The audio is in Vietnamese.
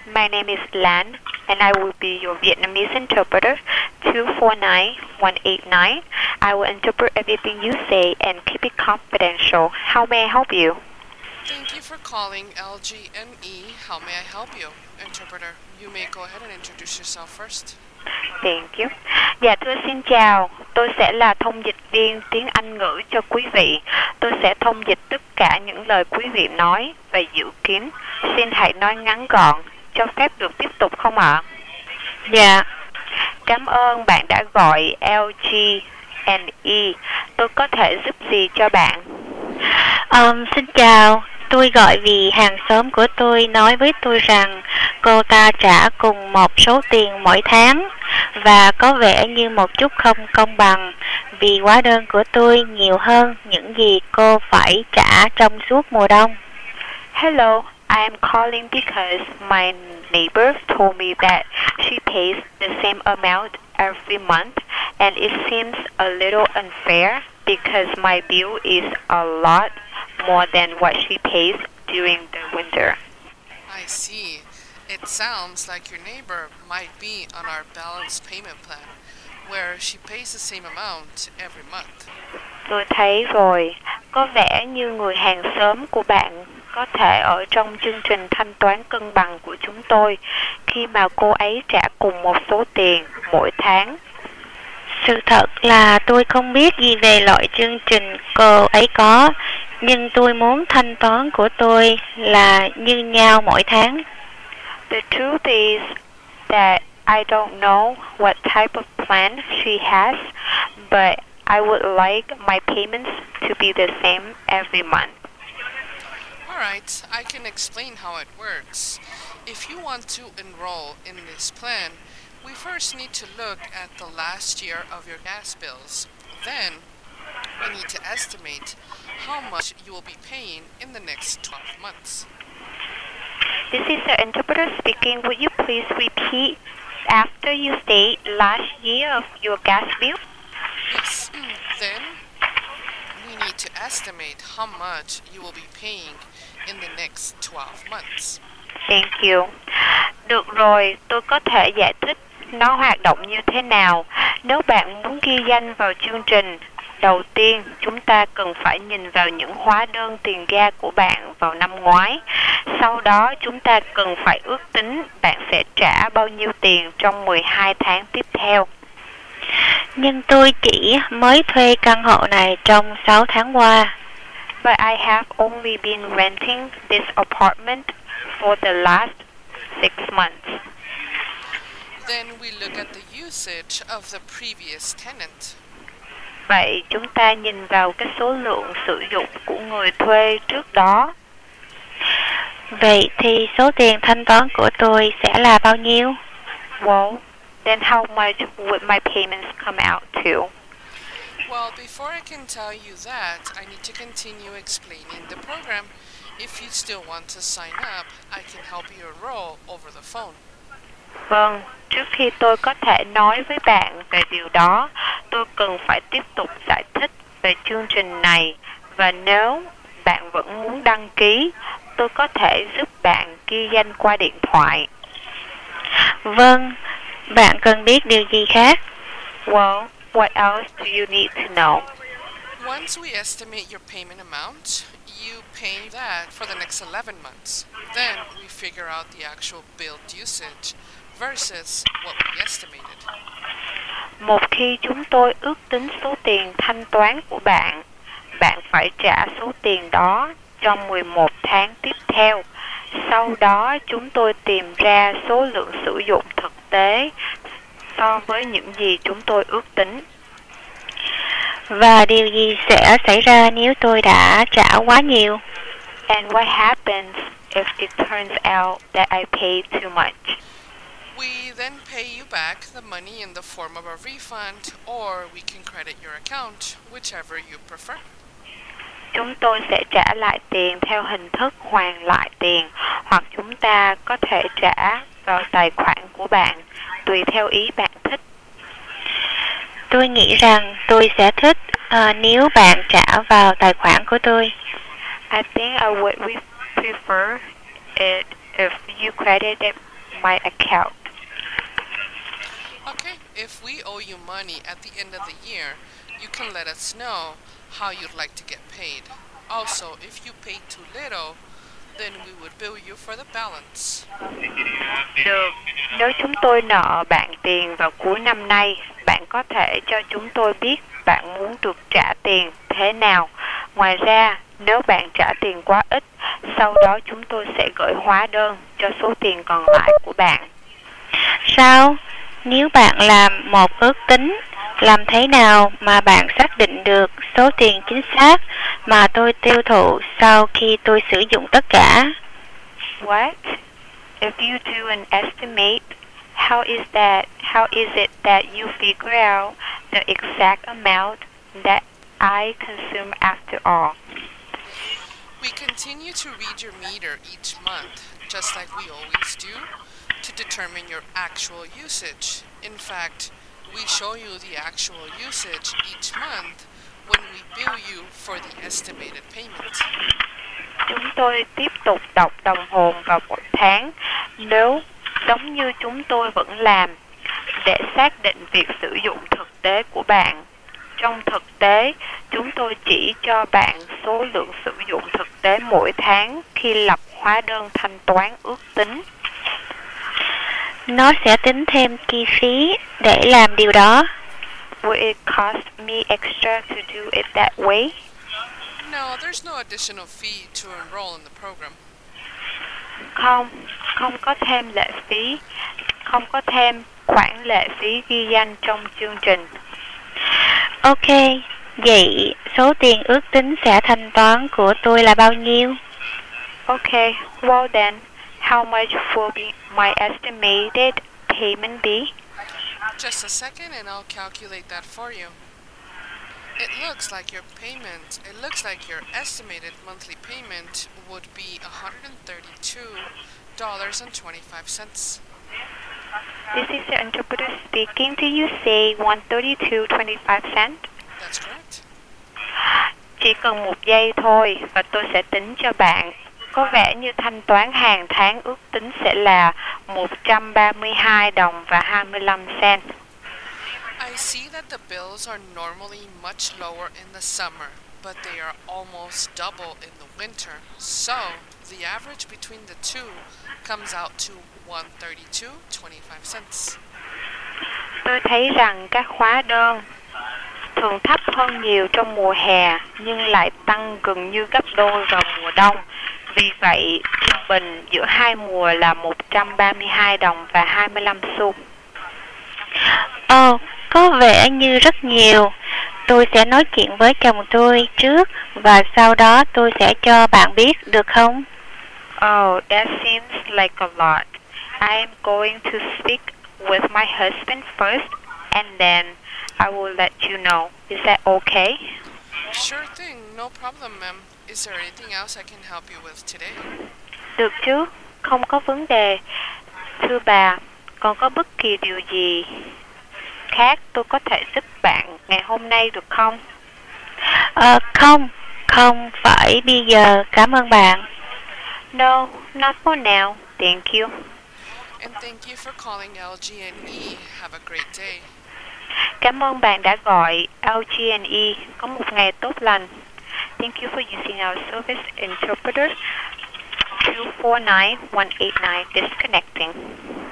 My name is Lan, and I will be your Vietnamese interpreter. 249189. I will interpret everything you say and keep it confidential. How may I help you? Thank you for calling LGNE. How may I help you? Interpreter, you may go ahead and introduce yourself first. Thank you. Dạ thưa xin chào, tôi sẽ là thông dịch viên tiếng Anh ngữ cho quý vị. Tôi sẽ thông dịch tất cả những lời quý vị nói và dự kiến. Xin hãy nói ngắn gọn, cho phép được tiếp tục không ạ? Dạ. Cảm ơn bạn đã gọi LGNE. Tôi có thể giúp gì cho bạn? Xin chào, tôi gọi vì hàng xóm của tôi nói với tôi rằng cô ta trả cùng một số tiền mỗi tháng và có vẻ như một chút không công bằng vì hóa đơn của tôi nhiều hơn những gì cô phải trả trong suốt mùa đông. Hello, I am calling because my neighbor told me that she pays the same amount every month and it seems a little unfair because my bill is a lot more than what she pays during the winter. I see. It sounds like your neighbor might be on our balanced payment plan, where she pays the same amount every month. Tôi thấy rồi, có vẻ như người hàng xóm của bạn có thể ở trong chương trình thanh toán cân bằng của chúng tôi khi mà cô ấy trả cùng một số tiền mỗi tháng. Sự thật là tôi không biết gì về loại chương trình cô ấy có, nhưng tôi muốn thanh toán của tôi là như nhau mỗi tháng. The truth is that I don't know what type of plan she has, but I would like my payments to be the same every month. Alright, I can explain how it works. If you want to enroll in this plan, we first need to look at the last year of your gas bills. Then, we need to estimate how much you will be paying in the next 12 months. This is the interpreter speaking. Would you please repeat after you state last year of your gas bill? Yes. Then, we need to estimate how much you will be paying in the next 12 months. Thank you. Được rồi, tôi có thể giải thích nó hoạt động như thế nào. Nếu bạn muốn ghi danh vào chương trình, đầu tiên chúng ta cần phải nhìn vào những hóa đơn tiền ga của bạn vào năm ngoái. Sau đó chúng ta cần phải ước tính bạn sẽ trả bao nhiêu tiền trong 12 tháng tiếp theo. Nhưng tôi chỉ mới thuê căn hộ này trong 6 tháng qua. But I have only been renting this apartment for the last 6 months. Then we look at the usage of the previous tenant. Vậy chúng ta nhìn vào cái số lượng sử dụng của người thuê trước đó. Vậy thì số tiền thanh toán của tôi sẽ là bao nhiêu? Well, then how much would my payments come out to? Well, before I can tell you that, I need to continue explaining the program. If you still want to sign up, I can help you enroll over the phone. Vâng, trước khi tôi có thể nói với bạn về điều đó, tôi cần phải tiếp tục giải thích về chương trình này. Và nếu bạn vẫn muốn đăng ký, tôi có thể giúp bạn ghi danh qua điện thoại. Vâng, bạn cần biết điều gì khác? Well, what else do you need to know? Once we estimate your payment amount, you pay that for the next 11 months. Then we figure out the actual billed usage versus what we estimated. Một khi chúng tôi ước tính số tiền thanh toán của bạn, bạn phải trả số tiền đó trong 11 tháng tiếp theo. Sau đó chúng tôi tìm ra số lượng sử dụng thực tế so với những gì chúng tôi ước tính. Và điều gì sẽ xảy ra nếu tôi đã trả quá nhiều? And what happens if it turns out that I paid too much? We then pay you back the money in the form of a refund, or we can credit your account, whichever you prefer. Chúng tôi sẽ trả lại tiền theo hình thức hoàn lại tiền, hoặc chúng ta có thể trả vào tài khoản của bạn, tùy theo ý bạn thích. Tôi nghĩ rằng tôi sẽ thích nếu bạn trả vào tài khoản của tôi. I think I would prefer it if you credit it my account. Okay, if we owe you money at the end of the year, you can let us know how you'd like to get paid. Also, if you paid too little, then we would bill you for the balance. Được, nếu chúng tôi nợ bạn tiền vào cuối năm nay, bạn có thể cho chúng tôi biết bạn muốn được trả tiền thế nào. Ngoài ra, nếu bạn trả tiền quá ít, sau đó chúng tôi sẽ gửi hóa đơn cho số tiền còn lại của bạn. Sao? Nếu bạn làm một ước tính, làm thế nào mà bạn xác định được số tiền chính xác mà tôi tiêu thụ sau khi tôi sử dụng tất cả? What? If you do an estimate, how is it that you figure out the exact amount that I consume after all? We continue to read your meter each month, just like we always do, to determine your actual usage. In fact, we show you the actual usage each month when we bill you for the estimated payment. Chúng tôi tiếp tục đọc đồng hồ vào mỗi tháng, nếu giống như chúng tôi vẫn làm, để xác định việc sử dụng thực tế của bạn. Trong thực tế, chúng tôi chỉ cho bạn số lượng sử dụng thực tế mỗi tháng khi lập hóa đơn thanh toán ước tính. Nó sẽ tính thêm chi phí để làm điều đó. Will it cost me extra to do it that way? No, there's no additional fee to enroll in the program. Không có thêm lệ phí, không có thêm khoản lệ phí ghi danh trong chương trình. Ok, vậy số tiền ước tính sẽ thanh toán của tôi là bao nhiêu? Okay, well then, how much will be my estimated payment be? Just a second and I'll calculate that for you. It looks like your estimated monthly payment would be $132.25. This is the interpreter speaking. Do you say 132.25 cents? That's correct. Chỉ cần 1 giây thôi và tôi sẽ tính cho bạn. Có vẻ như thanh toán hàng tháng ước tính sẽ là 132 đồng và 25 cent. I see that the bills are normally much lower in the summer, but they are almost double in the winter. So, the average between the two comes out to $132.25. Tôi thấy rằng các hóa đơn thường thấp hơn nhiều trong mùa hè nhưng lại tăng gần như gấp đôi vào mùa đông. Vì vậy, trung bình giữa hai mùa là 132 đồng và 25 xu. Ồ, có vẻ như rất nhiều. Tôi sẽ nói chuyện với chồng tôi trước và sau đó tôi sẽ cho bạn biết được không? Oh, that seems like a lot. I am going to speak with my husband first and then I will let you know. Is that okay? Sure thing, no problem, ma'am. Is there anything else I can help you with today? Được chứ, không có vấn đề. Thưa bà, còn có bất kỳ điều gì khác tôi có thể giúp bạn ngày hôm nay được không? Không phải bây giờ, cảm ơn bạn. No, not for now. Thank you. And thank you for calling LG&E. Have a great day. Cảm ơn bạn đã gọi LG&E. Có một ngày tốt lành. Thank you for using our service interpreter. 249189 disconnecting.